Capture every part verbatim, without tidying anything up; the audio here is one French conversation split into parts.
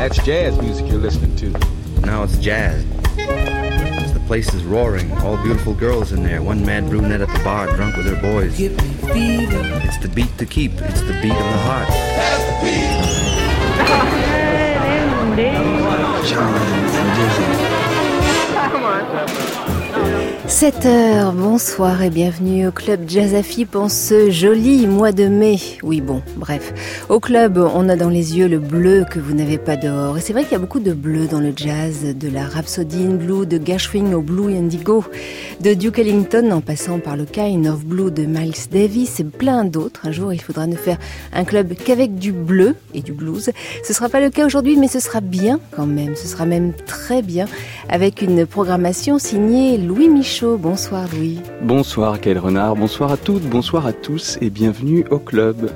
That's jazz music you're listening to. Now it's jazz. The place is roaring. All beautiful girls in there. One mad brunette at the bar, drunk with her boys. Give me fever. It's the beat to keep. It's the beat of the heart. That's the beat. John and Dizzy. sept heures, bonsoir et bienvenue au Club Jazz à F I P en ce joli mois de mai. Oui bon, bref. Au club, on a dans les yeux le bleu que vous n'avez pas dehors. Et c'est vrai qu'il y a beaucoup de bleu dans le jazz, de la Rhapsody in Blue, de Gershwin au Blue Indigo, de Duke Ellington en passant par le Kind of Blue de Miles Davis et plein d'autres. Un jour, il faudra ne faire un club qu'avec du bleu et du blues. Ce sera pas le cas aujourd'hui, mais ce sera bien quand même. Ce sera même très bien avec une programmation signée Louis Michaud. Bonsoir Louis. Bonsoir Gaël Renard, bonsoir à toutes, bonsoir à tous et bienvenue au club.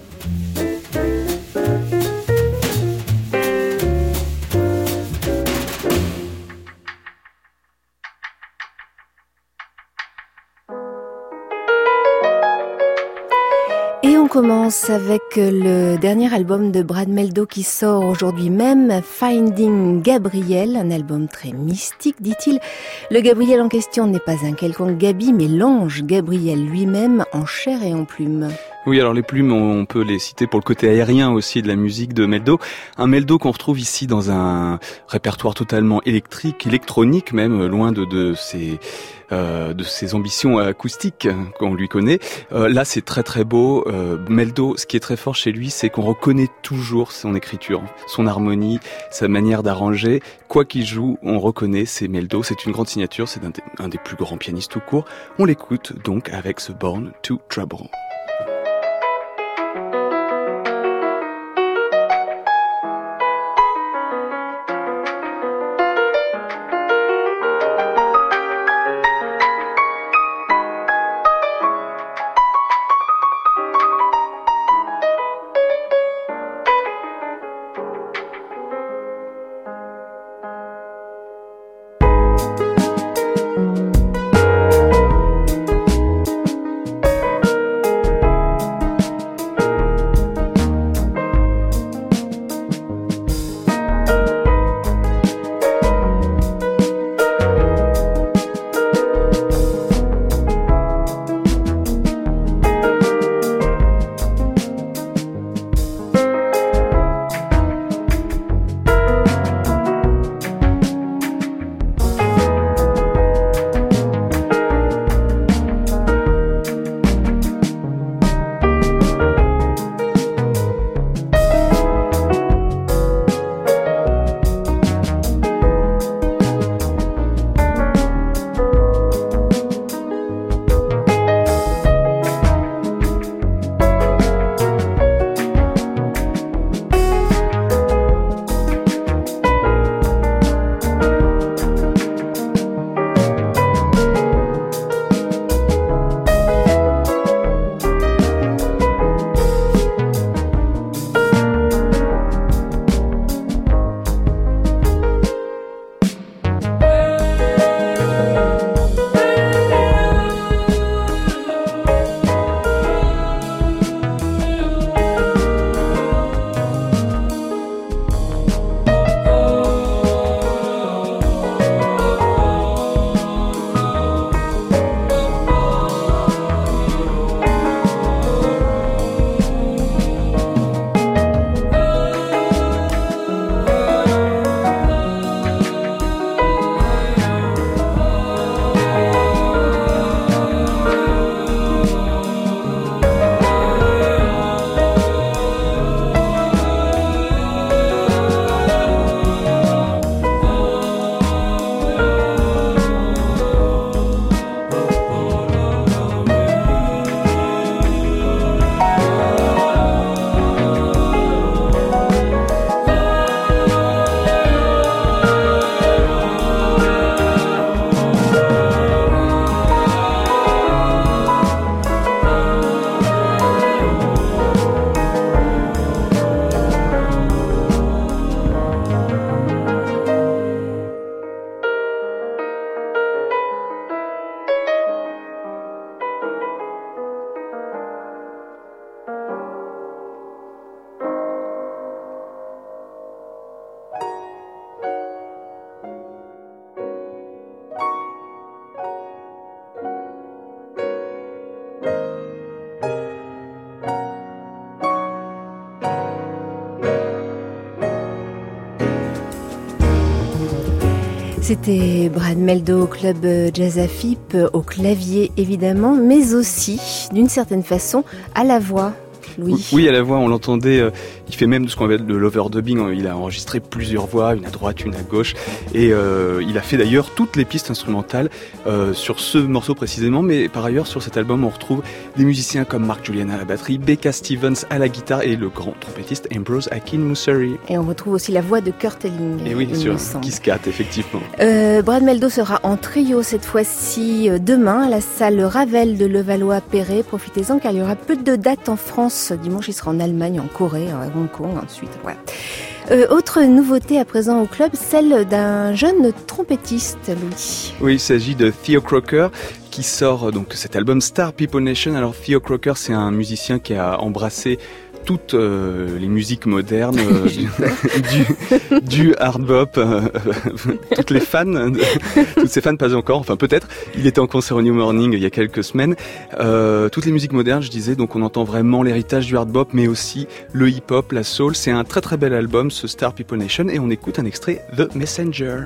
On commence avec le dernier album de Brad Mehldau qui sort aujourd'hui même, Finding Gabriel, un album très mystique, dit-il. Le Gabriel en question n'est pas un quelconque Gabi, mais l'ange Gabriel lui-même en chair et en plume. Oui, alors les plumes, on peut les citer pour le côté aérien aussi de la musique de Mehldau. Un Mehldau qu'on retrouve ici dans un répertoire totalement électrique, électronique même, loin de, de ses... Euh, de ses ambitions acoustiques qu'on lui connaît. Euh, là, c'est très très beau. Euh, Mehldau, ce qui est très fort chez lui, c'est qu'on reconnaît toujours son écriture, son harmonie, sa manière d'arranger. Quoi qu'il joue, on reconnaît, c'est Mehldau. C'est une grande signature, c'est un des, un des plus grands pianistes tout court. On l'écoute donc avec ce Born to Trouble. C'était Brad Mehldau au club Jazz à Fippe, au clavier évidemment, mais aussi, d'une certaine façon, à la voix. Louis. Oui, à la voix, on l'entendait, euh, il fait même de ce qu'on appelle de l'overdubbing, il a enregistré plusieurs voix, une à droite, une à gauche, et euh, il a fait d'ailleurs toutes les pistes instrumentales euh, sur ce morceau précisément, mais par ailleurs sur cet album on retrouve des musiciens comme Mark Julian à la batterie, Becca Stevens à la guitare et le grand trompettiste Ambrose Akin-Mussari. Et on retrouve aussi la voix de Kurt Elling. Et oui, sur Kiss Cat, effectivement. Euh, Brad Mehldau sera en trio cette fois-ci demain à la salle Ravel de Levallois-Perret. Profitez-en car il y aura peu de dates en France. Dimanche, il sera en Allemagne, en Corée, à Hong Kong, ensuite. Voilà. Euh, autre nouveauté à présent au club, celle d'un jeune trompettiste, Louis. Oui, il s'agit de Theo Croker qui sort donc cet album Star People Nation. Alors Theo Croker, c'est un musicien qui a embrassé toutes euh, les musiques modernes, euh, du, du hard bop, euh, toutes les fans, toutes ces fans pas encore, enfin peut-être. Il était en concert au New Morning il y a quelques semaines. Euh, toutes les musiques modernes, je disais, donc on entend vraiment l'héritage du hard bop, mais aussi le hip hop, la soul. C'est un très très bel album, ce Star People Nation, et on écoute un extrait The Messenger.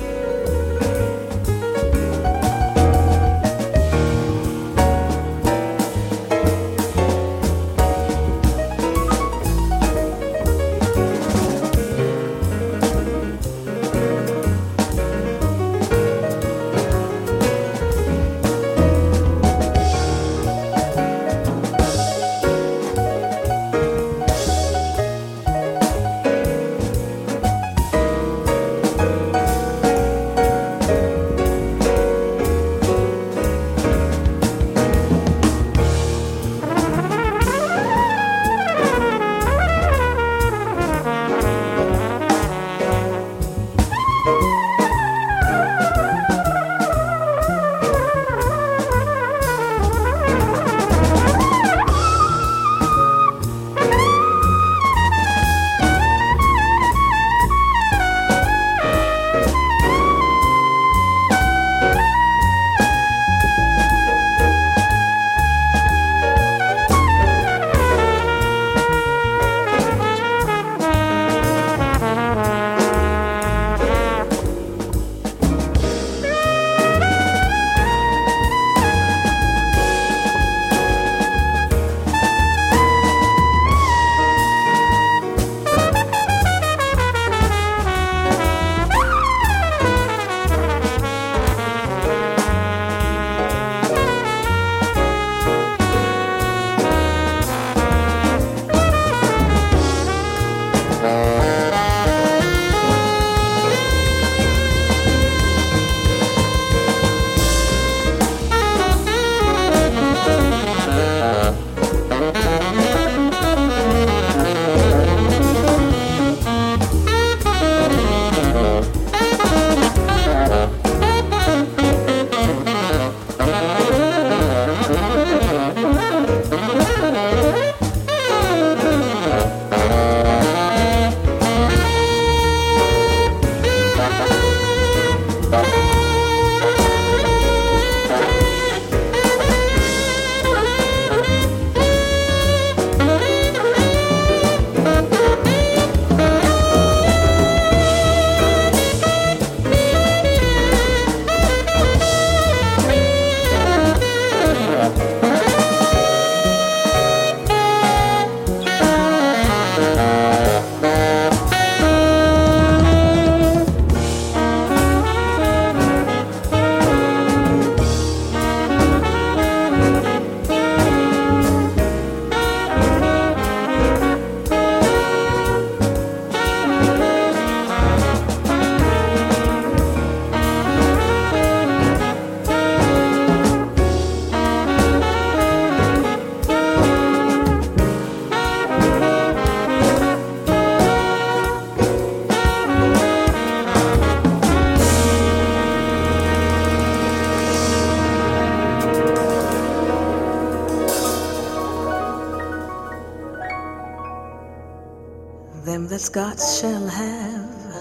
Them that's got shall have,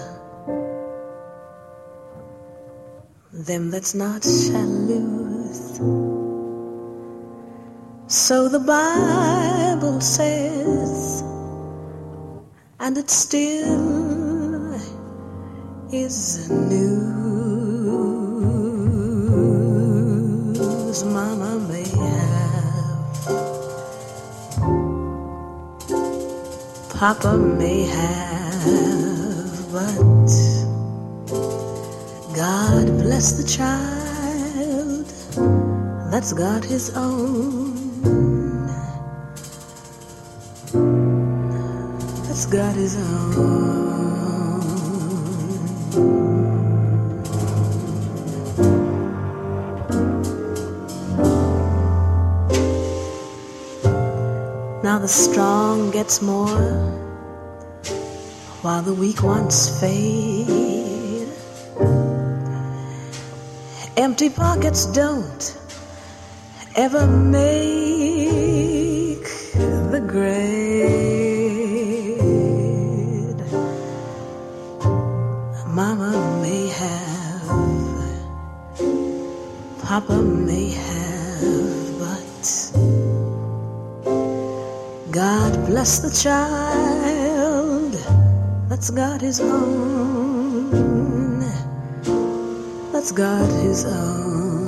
them that's not shall lose. So the Bible says, and it still is news. clothes Mama may have, Papa may have, but God bless the child that's got his own, that's got his own. Now the strong gets more, while the weak ones fade. Empty pockets don't ever make the grade. Mama may have, Papa may have, but God bless the child that's got his own, that's got his own.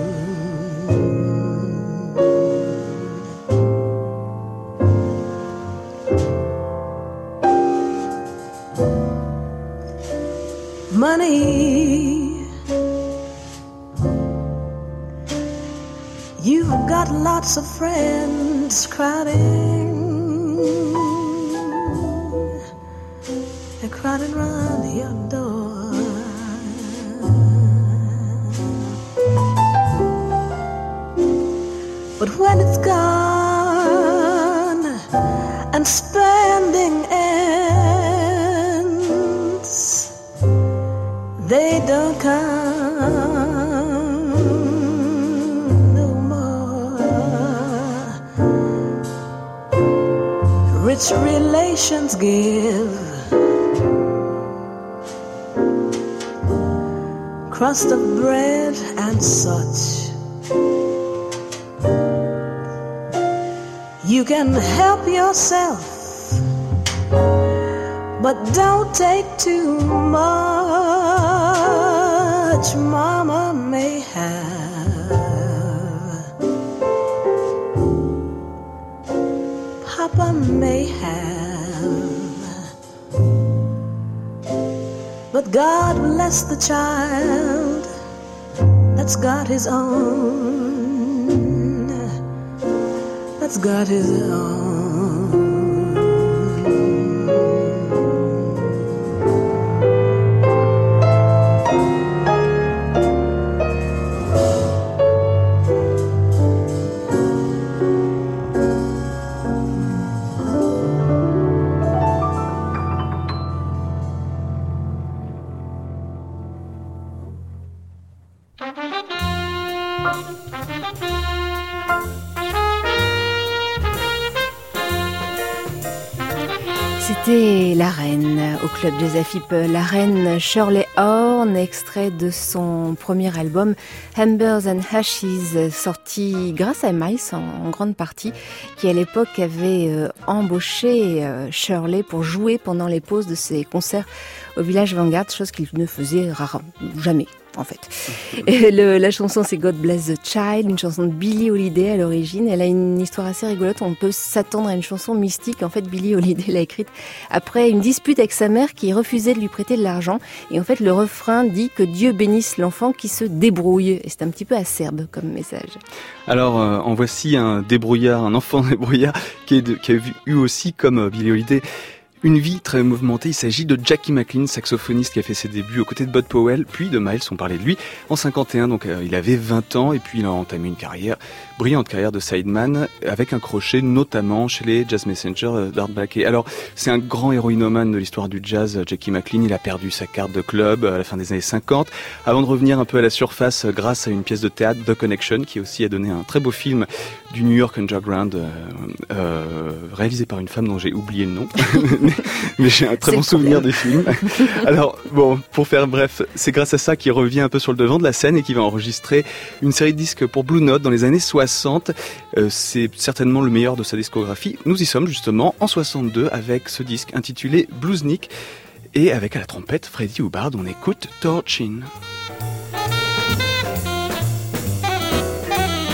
Money, you've got lots of friends crowding, they're crowding round your door. But when it's gone and spending ends, they don't come no more. Rich relations give crust of bread and such. You can help yourself, but don't take too much. Mama may have, Papa may have, but God bless the child that's got his own, that's got his own. C'était La Reine au Club Jazz-F-I P. La Reine Shirley Horn, extrait de son premier album Embers and Ashes, sorti grâce à Miles en, en grande partie, qui à l'époque avait euh, embauché euh, Shirley pour jouer pendant les pauses de ses concerts au Village Vanguard, chose qu'il ne faisait rarement, jamais. En fait. Et le, la chanson c'est God Bless the Child, une chanson de Billie Holiday à l'origine. Elle a une histoire assez rigolote, on peut s'attendre à une chanson mystique. En fait, Billie Holiday l'a écrite après une dispute avec sa mère qui refusait de lui prêter de l'argent. Et en fait, le refrain dit que Dieu bénisse l'enfant qui se débrouille. Et c'est un petit peu acerbe comme message. Alors, euh, en voici un débrouillard, un enfant débrouillard qui, est de, qui a eu aussi, comme euh, Billie Holiday, une vie très mouvementée. Il s'agit de Jackie McLean, saxophoniste qui a fait ses débuts aux côtés de Bud Powell, puis de Miles, on parlait de lui, en cinquante et un, donc euh, il avait vingt ans, et puis il a entamé une carrière, brillante carrière de sideman, avec un crochet notamment chez les Jazz Messengers d'Art Blakey. Alors, c'est un grand héroïnomane de l'histoire du jazz, Jackie McLean. Il a perdu sa carte de club à la fin des années cinquante, avant de revenir un peu à la surface grâce à une pièce de théâtre, The Connection, qui aussi a donné un très beau film du New York Underground, euh, euh, réalisé par une femme dont j'ai oublié le nom. Mais j'ai un très bon souvenir du film. Alors, bon, pour faire bref, c'est grâce à ça qu'il revient un peu sur le devant de la scène et qu'il va enregistrer une série de disques pour Blue Note dans les années soixante. Euh, c'est certainement le meilleur de sa discographie. Nous y sommes justement en soixante-deux avec ce disque intitulé Bluesnik et avec à la trompette Freddie Hubbard. On écoute Torchin.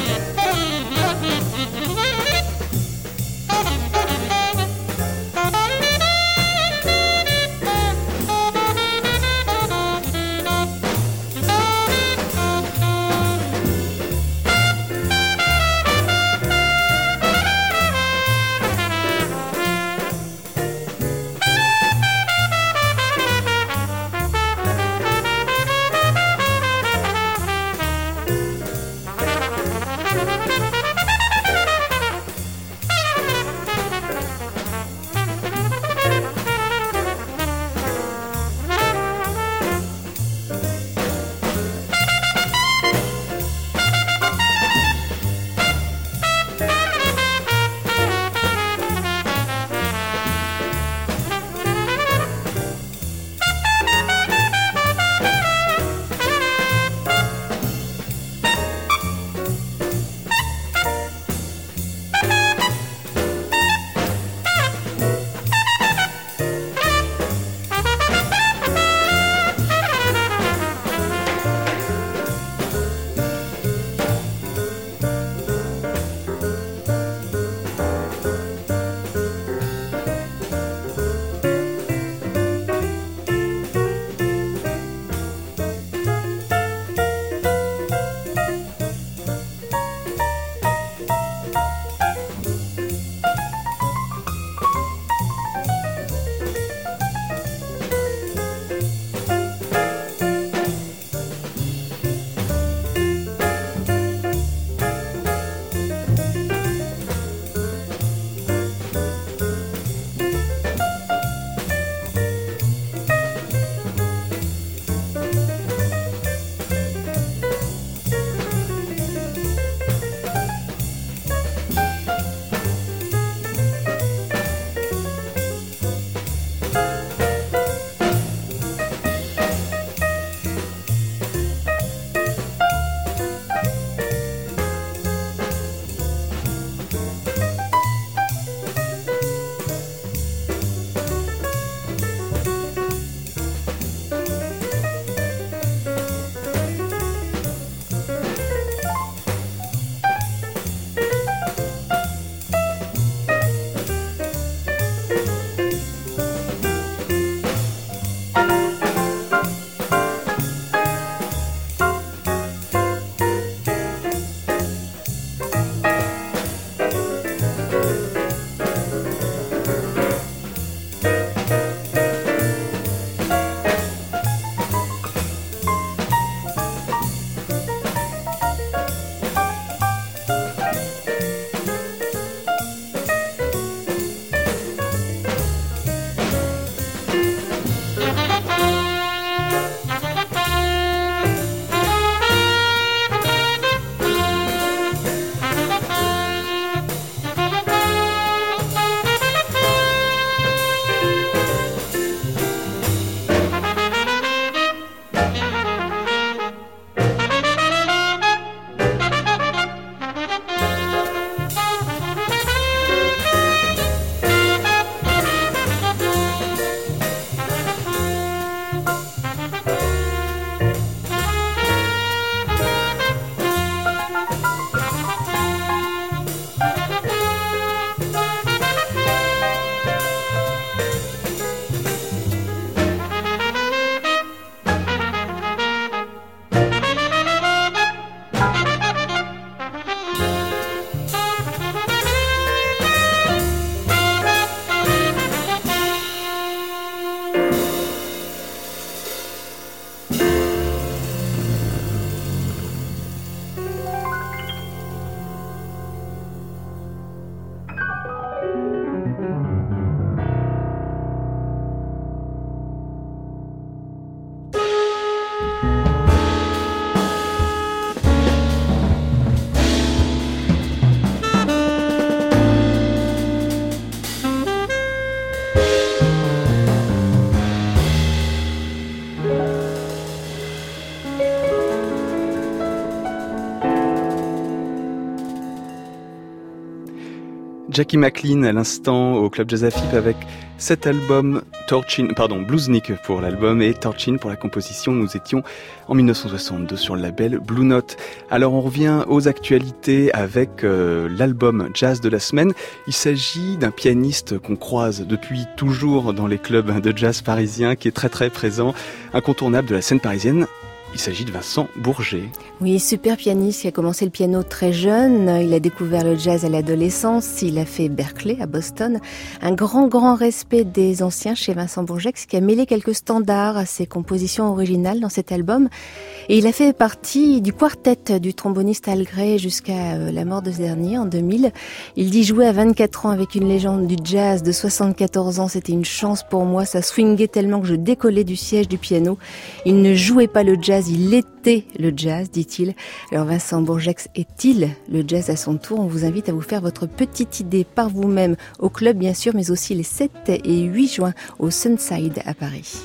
Jackie McLean à l'instant au Club Jazz Afip avec cet album Torchin, pardon, Bluesnik pour l'album et Torchin pour la composition. Nous étions en mille neuf cent soixante-deux sur le label Blue Note. Alors on revient aux actualités avec euh, l'album Jazz de la semaine. Il s'agit d'un pianiste qu'on croise depuis toujours dans les clubs de jazz parisiens, qui est très très présent, incontournable de la scène parisienne. Il s'agit de Vincent Bourget. Oui, super pianiste qui a commencé le piano très jeune. Il a découvert le jazz à l'adolescence. Il a fait Berklee à Boston. Un grand, grand respect des anciens chez Vincent Bourget, qui a mêlé quelques standards à ses compositions originales dans cet album. Et il a fait partie du quartet du tromboniste Al Gray jusqu'à la mort de ce dernier en deux mille. Il dit jouer à vingt-quatre ans avec une légende du jazz de soixante-quatorze ans. C'était une chance pour moi. Ça swingait tellement que je décollais du siège du piano. Il ne jouait pas le jazz. Il était le jazz, dit-il. Alors Vincent Bourget est-il le jazz à son tour? On vous invite à vous faire votre petite idée par vous-même au club bien sûr, mais aussi les sept et huit juin au Sunside à Paris.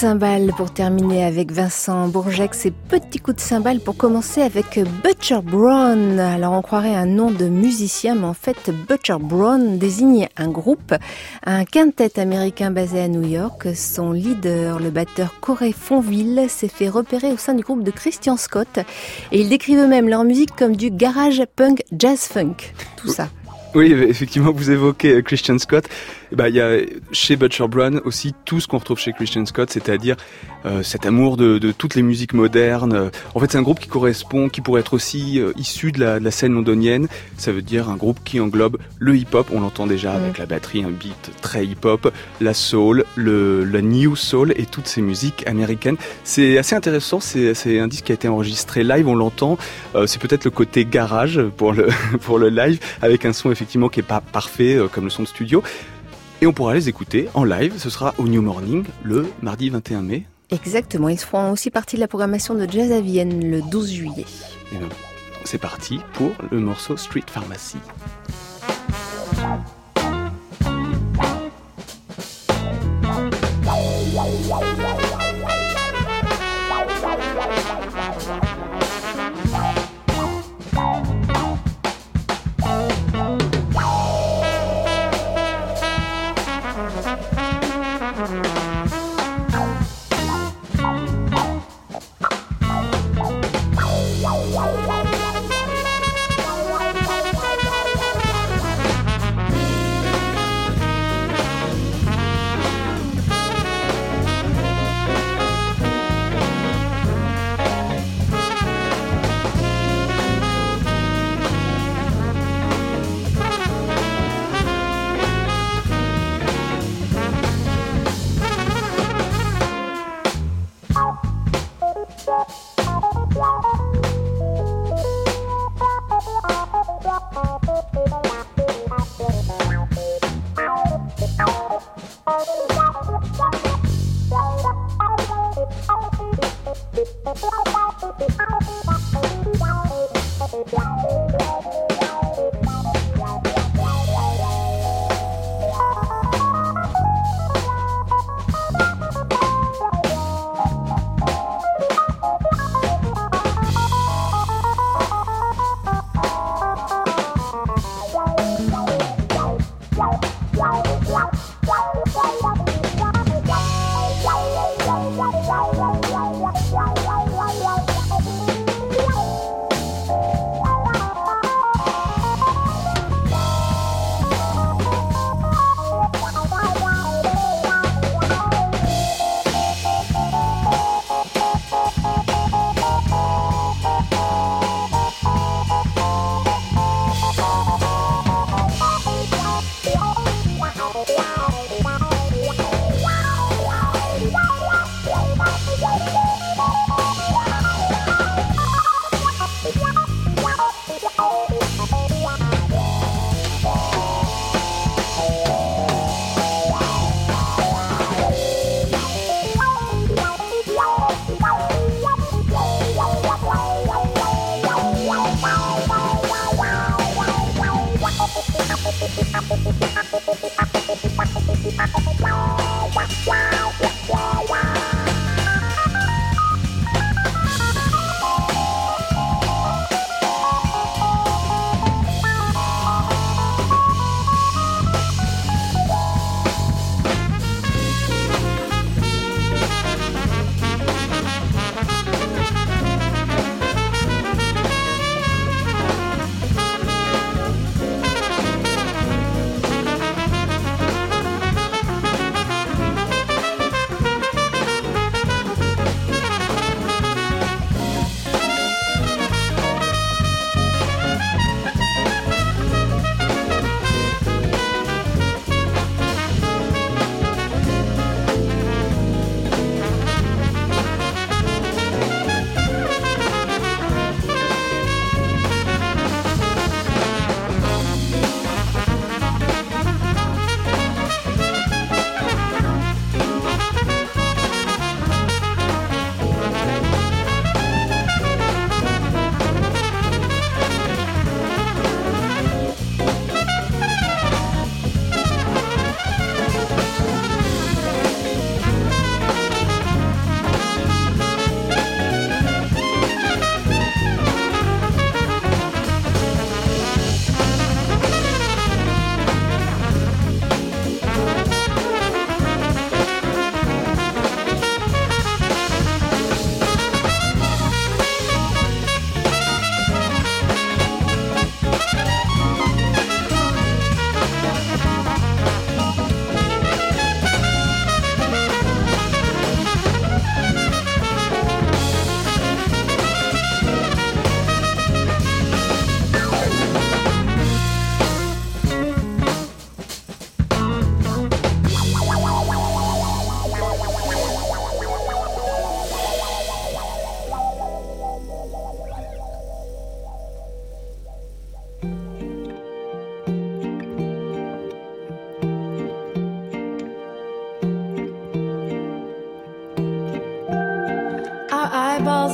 cymbales pour terminer avec Vincent Bourgeck, ses petits coups de cymbales pour commencer avec Butcher Brown. Alors on croirait un nom de musicien, mais en fait Butcher Brown désigne un groupe, un quintet américain basé à New York. Son leader, le batteur Corey Fonville, s'est fait repérer au sein du groupe de Christian Scott et ils décrivent eux-mêmes leur musique comme du garage punk jazz funk, tout ça. Oui, effectivement, vous évoquez Christian Scott. Bah, il y a chez Butcher Brown aussi tout ce qu'on retrouve chez Christian Scott, c'est-à-dire euh, cet amour de, de toutes les musiques modernes. En fait, c'est un groupe qui correspond, qui pourrait être aussi euh, issu de la, de la scène londonienne. Ça veut dire un groupe qui englobe le hip-hop, on l'entend déjà mmh. avec la batterie, un beat très hip-hop, la soul, le, la new soul et toutes ces musiques américaines. C'est assez intéressant, c'est, c'est un disque qui a été enregistré live, on l'entend. Euh, c'est peut-être le côté garage pour le, pour le live, avec un son effectivement qui est pas parfait euh, comme le son de studio. Et on pourra les écouter en live, ce sera au New Morning le mardi vingt et un mai. Exactement, ils feront aussi partie de la programmation de Jazz à Vienne le douze juillet. Et bien, c'est parti pour le morceau Street Pharmacy.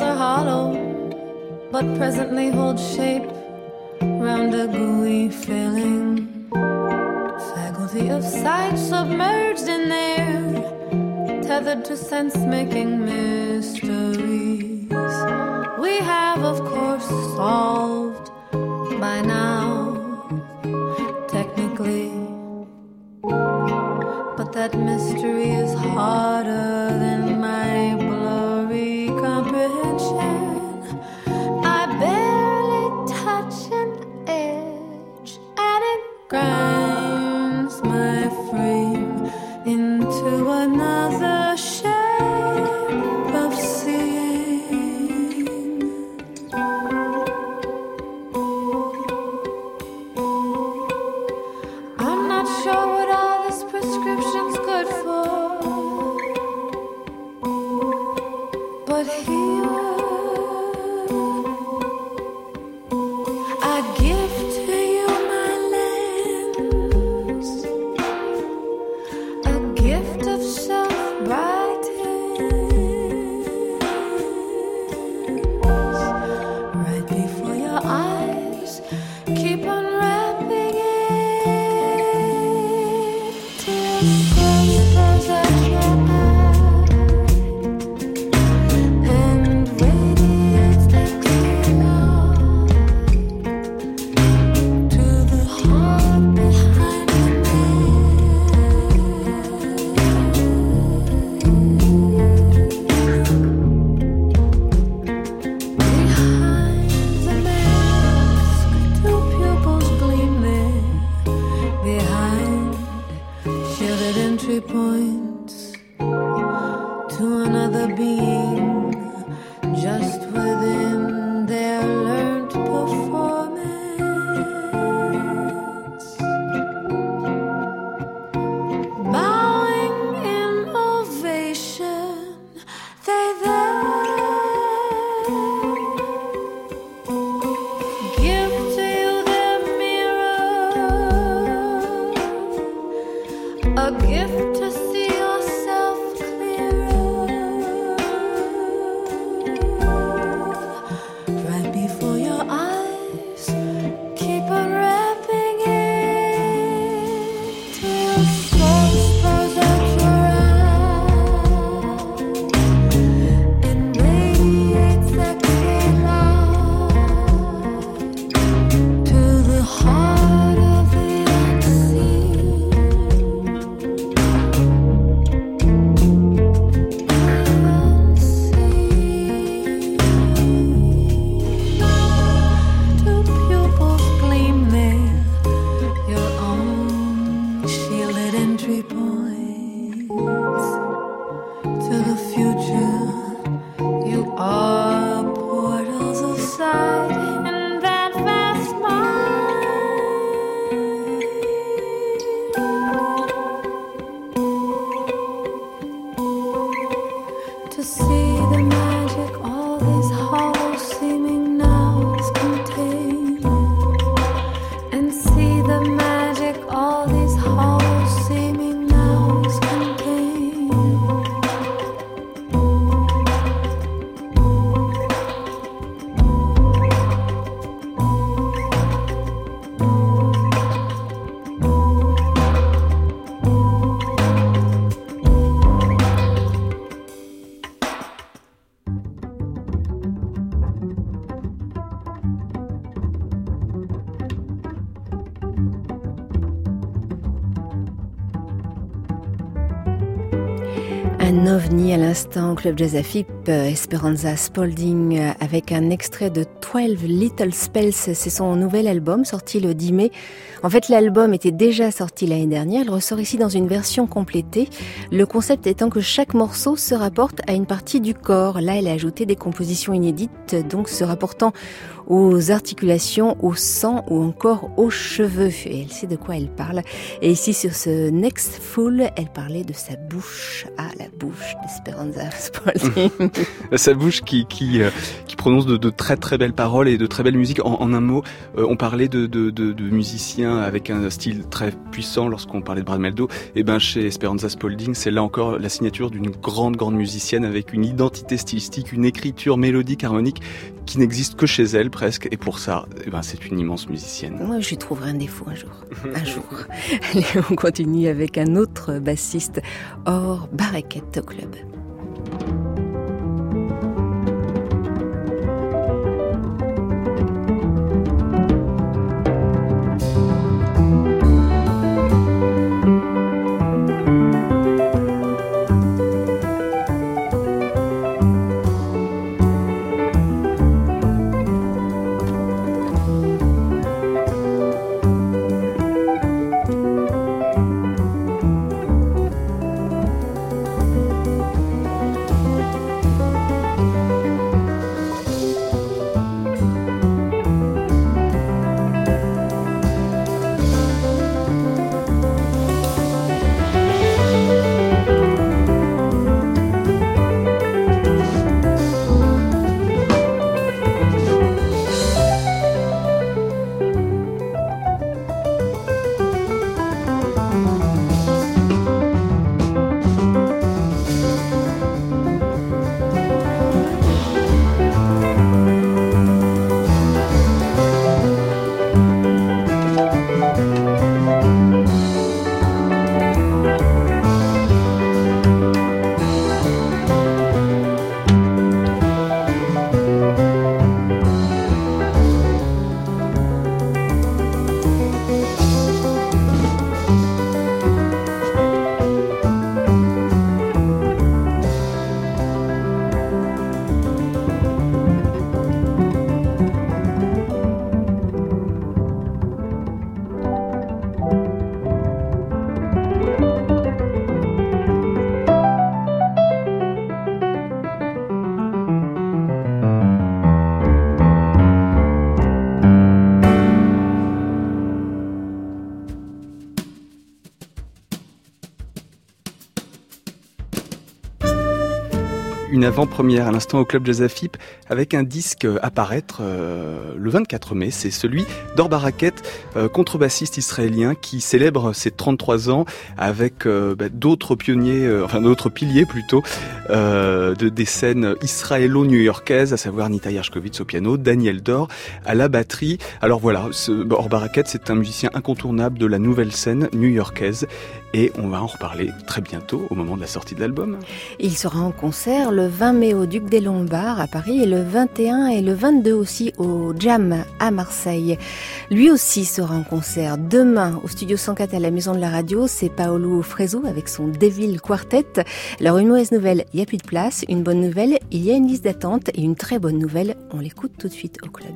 are hollow, but presently hold shape round a gooey filling. Faculty of sight submerged in there, tethered to sense-making mysteries. We have, of course, solved by now, technically, but that mystery is harder than my blurry comprehension. I barely touch an edge, and it grinds my frame into another shape of seeing. I'm not sure what all this prescription's good for, but here I give to you my lens, a gift of self-brightness, right before your eyes. Keep unwrapping it till spurs at your eye and radiates exhale to the heart behind the behind the mask. Two pupils gleam there, behind shielded entry points to another being, just within their learned performance. Bowing in ovation, they there give to you their mirror, a gift to see yourself clearer, right before your eyes. Keep unwrapping it till smoke spurs out your eye and radiates exhale to the heart of the unseen. Two pupils gleam there, your own shielded entry points to the future. You are portals of sight in that vast mind. To see the magic all these hollow seeming nows contain, and see the magic all these hollow seeming nows contain. Un ovni à l'instant, Club Jazz A F I P, Esperanza Spalding avec un extrait de twelve Little Spells. C'est son nouvel album sorti le dix mai. En fait, l'album était déjà sorti l'année dernière. Il ressort ici dans une version complétée. Le concept étant que chaque morceau se rapporte à une partie du corps. Là, elle a ajouté des compositions inédites, donc se rapportant aux articulations, au sang ou encore aux cheveux. Et elle sait de quoi elle parle. Et ici, sur ce Next Fool, elle parlait de sa bouche. Ah, la bouche bouche d'Esperanza Spalding. Sa bouche qui qui euh, qui prononce de, de très très belles paroles et de très belles musiques. En, en un mot, euh, on parlait de, de de de musiciens avec un style très puissant lorsqu'on parlait de Brad Mehldau. Et ben chez Esperanza Spalding, c'est là encore la signature d'une grande grande musicienne avec une identité stylistique, une écriture mélodique, harmonique qui n'existe que chez elle presque. Et pour ça, eh ben c'est une immense musicienne. Moi, je lui trouverai un défaut un jour. Un jour. Allez, on continue avec un autre bassiste, Or Baraket au club. Une avant-première à l'instant au Club Jazz Afip avec un disque à paraître euh, le vingt-quatre mai. C'est celui d'Or Baraket, euh, contrebassiste israélien qui célèbre ses trente-trois ans avec euh, bah, d'autres pionniers, euh, enfin d'autres piliers plutôt, euh, de, des scènes israélo-new-yorkaises, à savoir Nita Yershkovitz au piano, Daniel Dor à la batterie. Alors voilà, ce, Or Baraket, c'est un musicien incontournable de la nouvelle scène new-yorkaise. Et on va en reparler très bientôt au moment de la sortie de l'album. Il sera en concert le vingt mai au Duc des Lombards à Paris et le vingt et un et le vingt-deux aussi au Jam à Marseille. Lui aussi sera en concert demain au Studio cent quatre à la Maison de la Radio. C'est Paolo Fresu avec son Devil Quartet. Alors une mauvaise nouvelle, il n'y a plus de place. Une bonne nouvelle, il y a une liste d'attente. Et une très bonne nouvelle, on l'écoute tout de suite au club.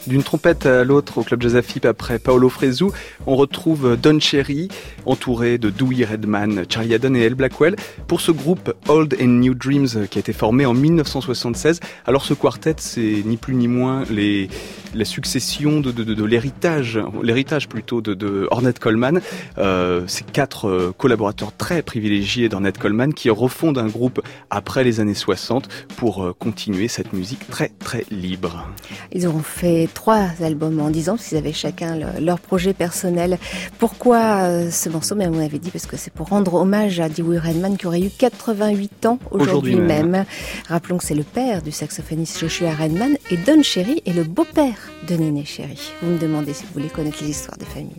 D'une trompette à l'autre au Club Jazz à Fippe, après Paolo Fresu, on retrouve Don Cherry, entouré de Dewey Redman, Charlie Haddon et Al Blackwell, pour ce groupe Old and New Dreams qui a été formé en mille neuf cent soixante-seize. Alors ce quartet, c'est ni plus ni moins les, la succession de, de, de, de l'héritage, l'héritage plutôt de, de Ornette Coleman. Euh, ces quatre euh, collaborateurs très privilégiés d'Ornette Coleman qui refondent un groupe après les années soixante pour euh, continuer cette musique très très libre. Ils auront fait trois albums en dix ans, parce qu'ils avaient chacun le, leur projet personnel. Pourquoi euh, ce morceau? Mais on avait dit parce que c'est pour rendre hommage à Dewey Redman qui aurait eu quatre-vingt-huit ans aujourd'hui, aujourd'hui même. même. Rappelons que c'est le père du saxophoniste Joshua Redman et Don Cherry est le beau-père de Néné Cherry. Vous me demandez si vous voulez connaître les histoires des familles.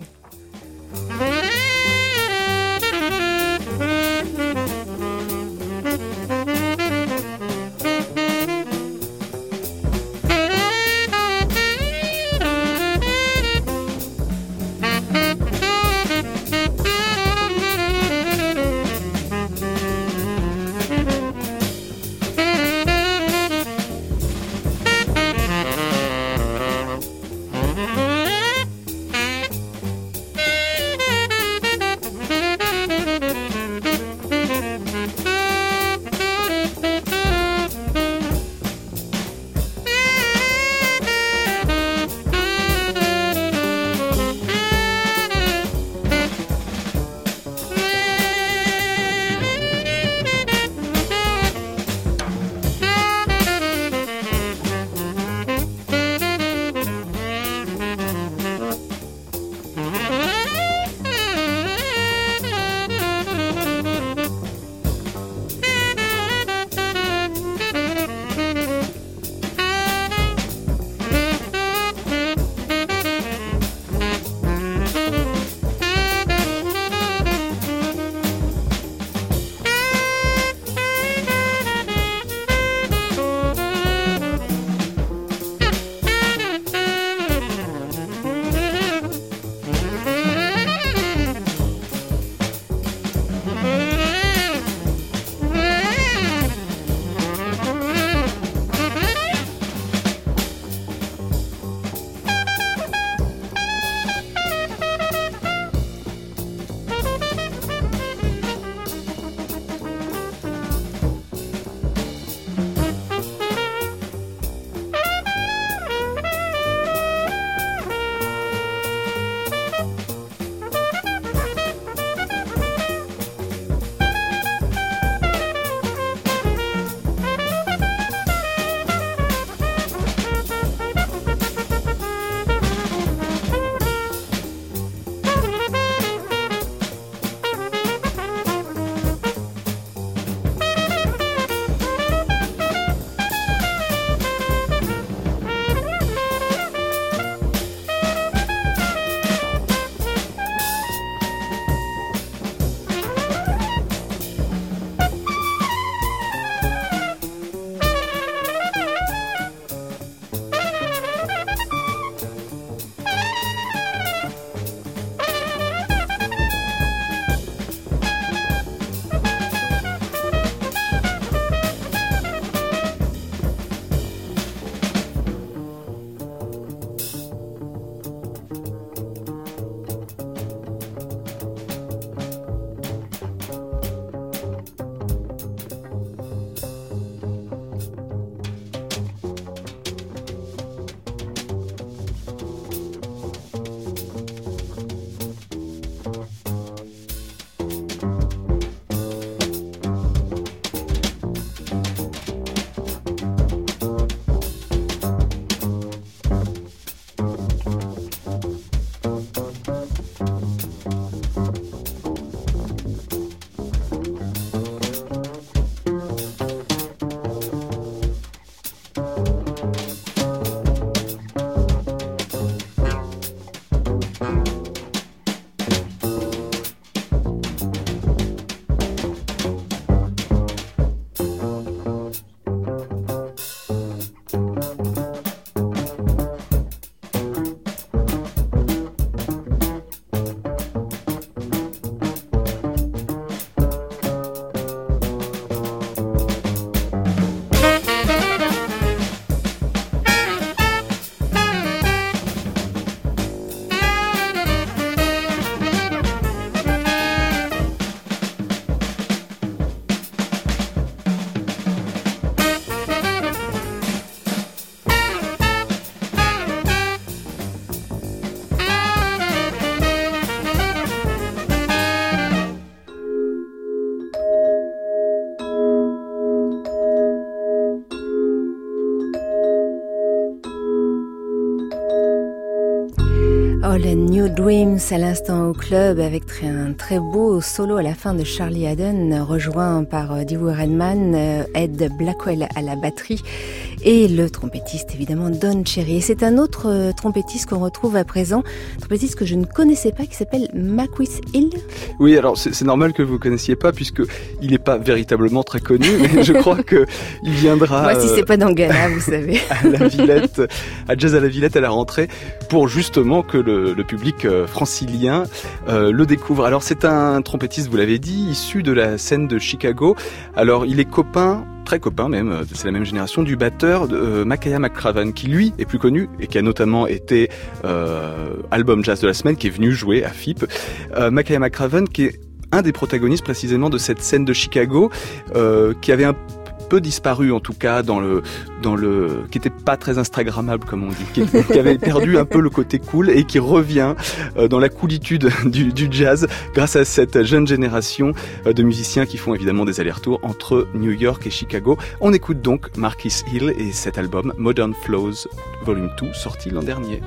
All New Dreams à l'instant au club avec un très beau solo à la fin de Charlie Haddon, rejoint par Dewey Redman, Ed Blackwell à la batterie et le trompettiste évidemment Don Cherry. Et c'est un autre trompettiste qu'on retrouve à présent, trompettiste que je ne connaissais pas qui s'appelle Maquis Hill. Oui, alors c'est, c'est normal que vous ne connaissiez pas puisque il n'est pas véritablement très connu, mais je crois que il viendra. Moi, si c'est pas dans Ghana, vous savez. À la Villette, à Jazz à la Villette à la rentrée, pour justement que le, le public euh, francilien euh, le découvre. Alors c'est un trompettiste, vous l'avez dit, issu de la scène de Chicago. Alors il est copain, très copain même, c'est la même génération, du batteur de euh, Makaya McCraven, qui lui est plus connu et qui a notamment été euh, album jazz de la semaine, qui est venu jouer à F I P. Euh, Makaya McCraven, qui est un des protagonistes précisément de cette scène de Chicago, euh, qui avait un peu disparu en tout cas dans le dans le qui était pas très instagrammable comme on dit, qui, qui avait perdu un peu le côté cool et qui revient euh, dans la coolitude du, du jazz grâce à cette jeune génération euh, de musiciens qui font évidemment des allers-retours entre New York et Chicago. On écoute donc Marquis Hill et cet album Modern Flows Volume deux sorti l'an dernier.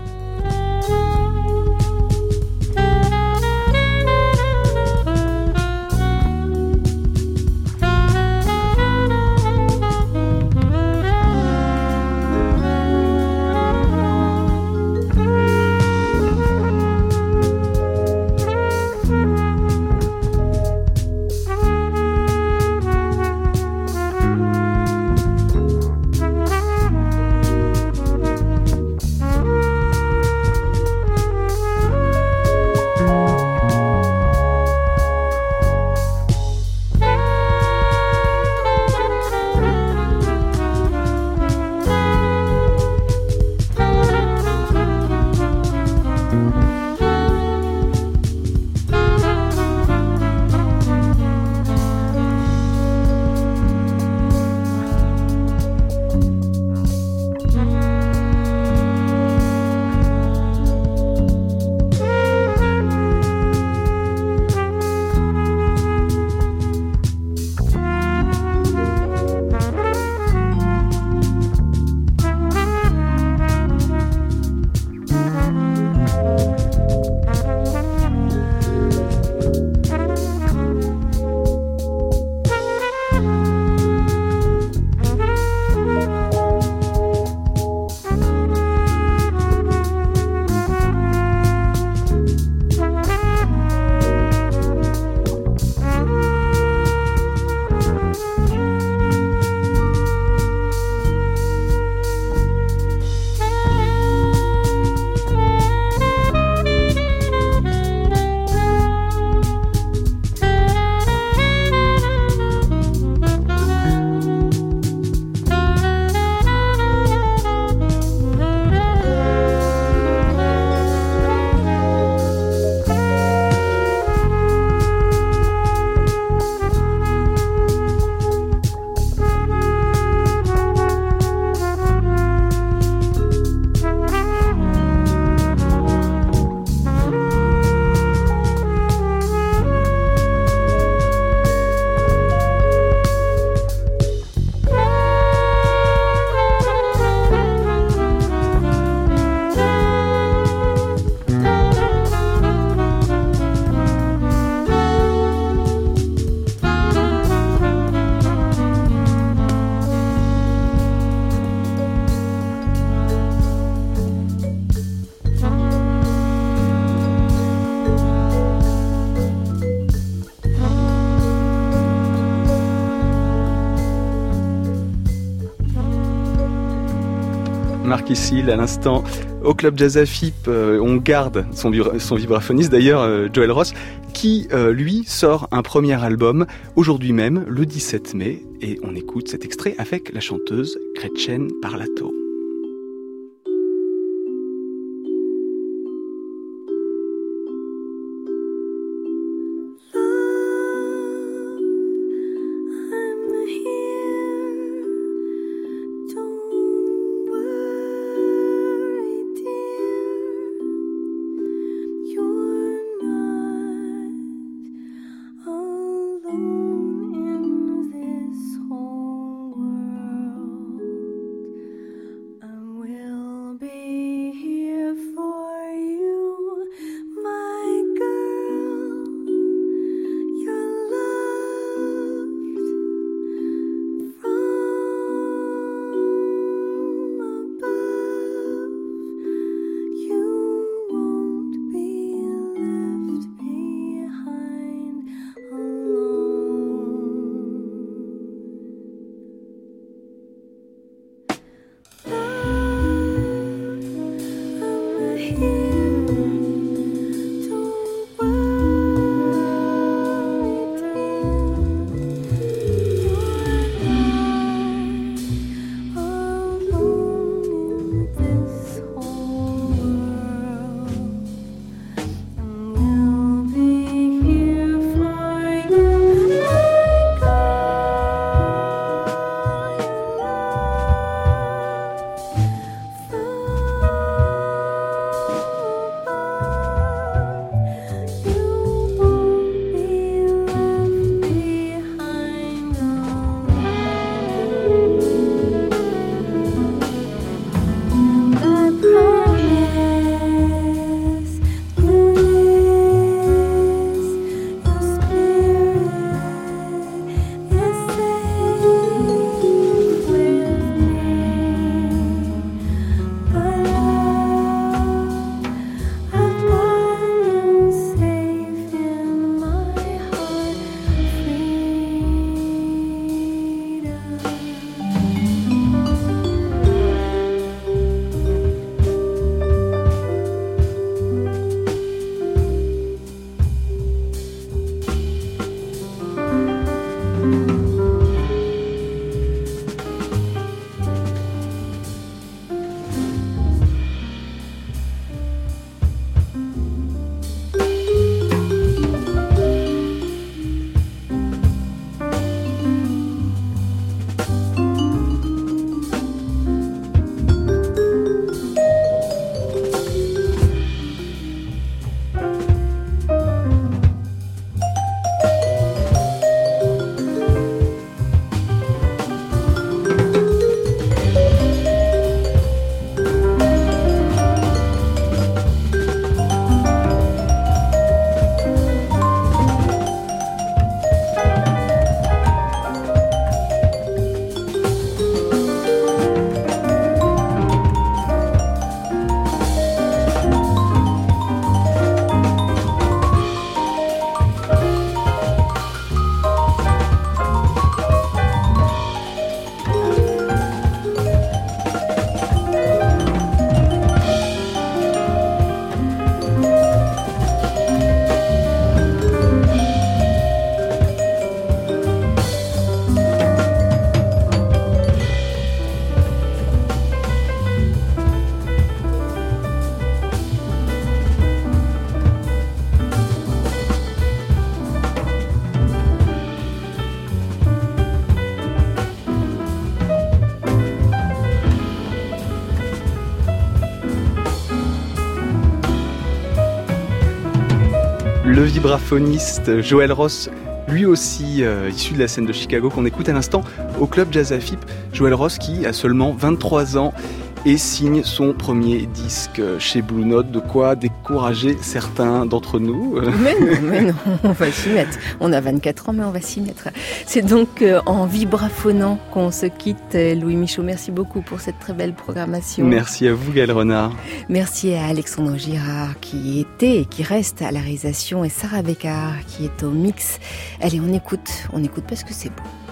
Marquis Hill à l'instant au Club Jazz à F I P. Euh, on garde son, vibra- son vibraphoniste d'ailleurs, euh, Joel Ross, qui euh, lui sort un premier album aujourd'hui même, le dix-sept mai, et on écoute cet extrait avec la chanteuse Gretchen Parlato. le vibraphoniste Joël Ross, lui aussi euh, issu de la scène de Chicago, qu'on écoute à l'instant au club Jazz A F I P. Joël Ross qui a seulement vingt-trois ans et signe son premier disque chez Blue Note, de quoi décourager certains d'entre nous. Mais non, mais non, on va s'y mettre. On a vingt-quatre ans, mais on va s'y mettre. C'est donc en vibraphonant qu'on se quitte. Louis Michaud, merci beaucoup pour cette très belle programmation. Merci à vous, Gaël Renard. Merci à Alexandre Girard qui était et qui reste à la réalisation et Sarah Bécard qui est au mix. Allez, on écoute, on écoute parce que c'est beau.